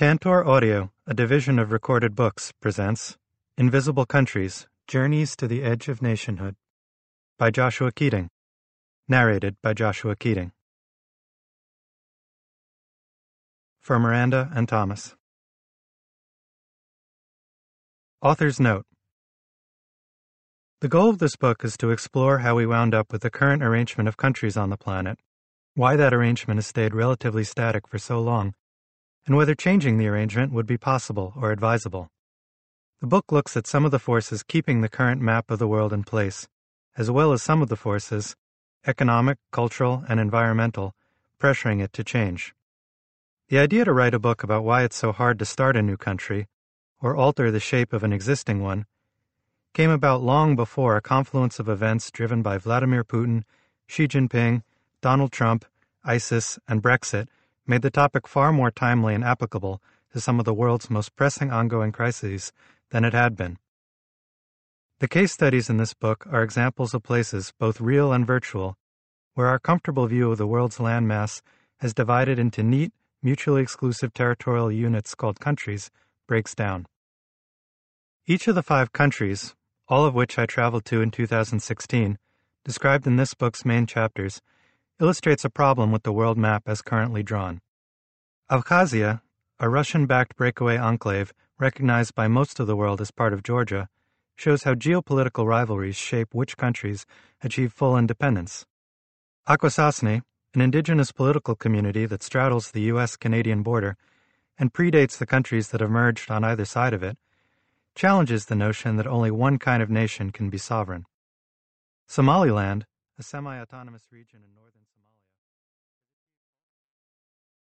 Tantor Audio, a division of Recorded Books, presents Invisible Countries, Journeys to the Edge of Nationhood by Joshua Keating. Narrated by Joshua Keating. For Miranda and Thomas. Author's Note. The goal of this book is to explore how we wound up with the current arrangement of countries on the planet, why that arrangement has stayed relatively static for so long, and whether changing the arrangement would be possible or advisable. The book looks at some of the forces keeping the current map of the world in place, as well as some of the forces, economic, cultural, and environmental, pressuring it to change. The idea to write a book about why it's so hard to start a new country, or alter the shape of an existing one, came about long before a confluence of events driven by Vladimir Putin, Xi Jinping, Donald Trump, ISIS, and Brexit made the topic far more timely and applicable to some of the world's most pressing ongoing crises than it had been. The case studies in this book are examples of places, both real and virtual, where our comfortable view of the world's landmass has divided into neat, mutually exclusive territorial units called countries breaks down. Each of the 5 countries, all of which I traveled to in 2016, described in this book's main chapters, illustrates a problem with the world map as currently drawn. Abkhazia, a Russian-backed breakaway enclave recognized by most of the world as part of Georgia, shows how geopolitical rivalries shape which countries achieve full independence. Akwesasne, an indigenous political community that straddles the U.S.-Canadian border and predates the countries that have merged on either side of it, challenges the notion that only one kind of nation can be sovereign. Somaliland, a semi-autonomous region in northern